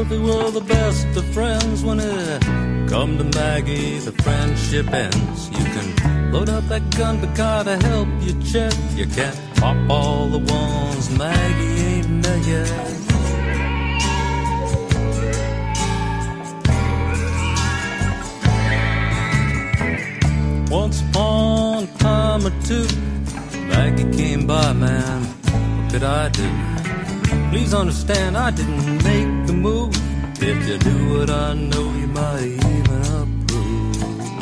Murphy were the best of friends. When it come to Maggie, the friendship ends. You can load up that gun, but gotta help you check. You can't pop all the ones Maggie ain't met yet. Once upon a time or two, Maggie came by, man, what could I do? Please understand, I didn't make a move. If you do what I know, you might even approve.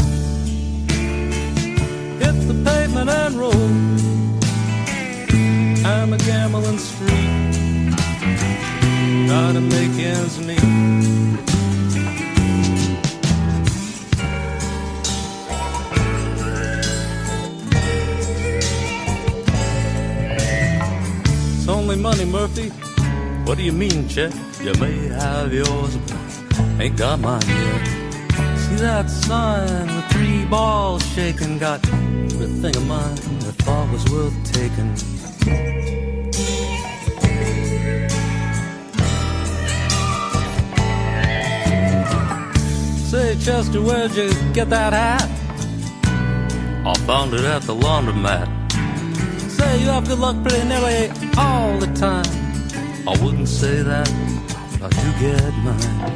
Hit the pavement and roll. I'm a gambling street. Gotta make ends meet. It's only money, Murphy. What do you mean, Chet? You may have yours, but ain't got mine yet. See that sign with 3 balls shaking? Got everything of mine I thought was worth taking. Say, Chester, where'd you get that hat? I found it at the laundromat. Say, you have good luck pretty nearly all the time. I wouldn't say that, but you get mine.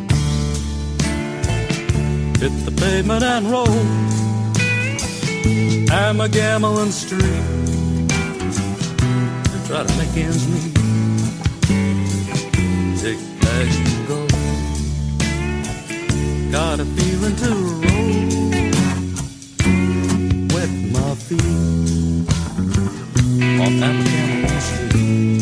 Hit the pavement and roll. I'm a gambling street. You try to make ends meet. Take bag and go. Got a feeling to roll. Wet my feet on that gambling street.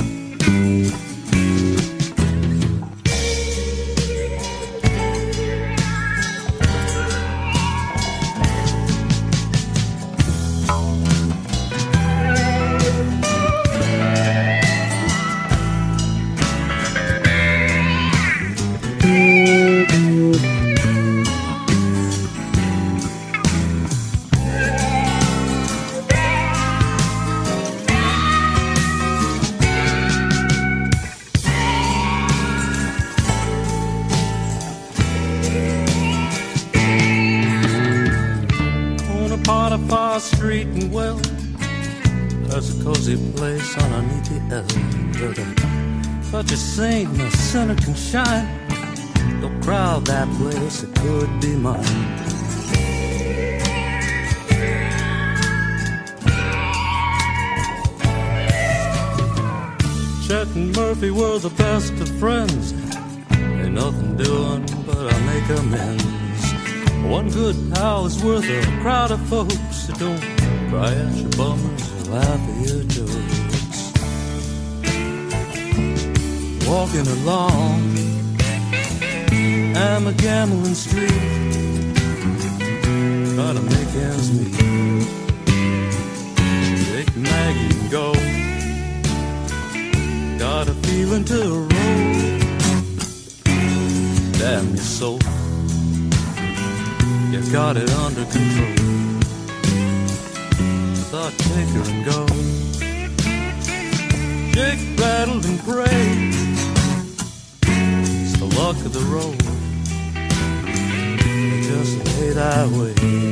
Street and well, there's a cozy place underneath the L. Such a saint and a sinner can shine. Don't crowd that place, it could be mine. Chet and Murphy were the best of friends. Ain't nothing doing but I make amends. One good pal is worth a crowd of folks. So don't cry at your bummers or laugh at your jokes. Walking along, I'm a gambling street. Trying to make ends meet. Take Maggie and go. Got a feeling to roll. Damn your soul, you got it under control. Thought take her and go. Shake, rattle, and pray. It's the luck of the road. It just lay that way.